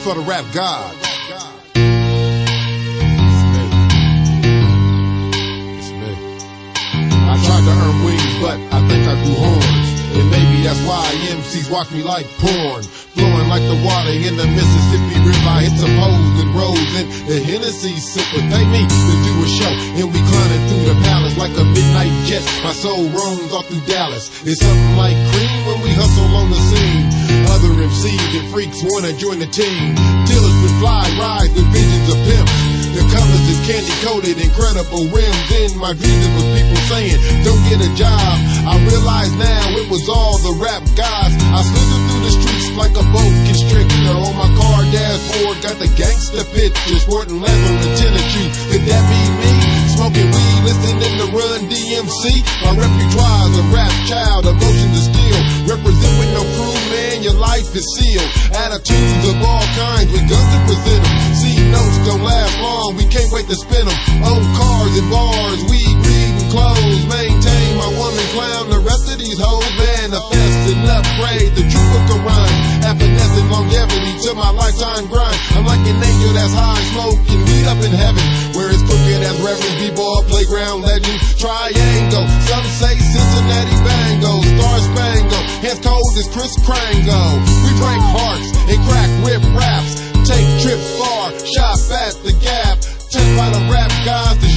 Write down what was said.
for the rap god. I tried to earn wings, but I think I grew horns. And maybe that's why MCs watch me like porn. Flowing like the water in the Mississippi River. I hit some hoes and rose in the Hennessy sipper. They me to do a show, and we climbing through the palace like a midnight jet. My soul roams all through Dallas. It's something like cream when we hustle on the scene. Other MCs and freaks wanna join the team. Dealers with fly rides and visions of pimps. The colors is candy-coated, incredible rims. In my dreams it was people saying, don't get a job. I realize now it was all the rap guys. I slithered through the streets like a boa constrictor. On my car dashboard got the gangster picture. Sporting leather and tennis shoes. Could that be me? Smoking weed, listening to Run DMC. My repertoire's a rap child, emotions are still. Represent with no crew, man, your life is sealed. Attitudes of all kinds with guns to present them. See, notes don't last long, we can't wait to spin them. Own cars and bars, weed, greed and clothes. Maintain my woman, clown the rest of these hoes. Manifest and upgrade the true book of rhyme. Happiness and longevity to my lifetime grind. I'm like an angel that's high, smoking weed up in heaven. Where it's crooked as Reverend B-Ball, playground legend. Triangle, some say Cincinnati Bango. Star Spangled, hands cold as Chris Krango. We break hearts and crack rip raps. Take trips far, shop at the Gap. Test by the rap guys to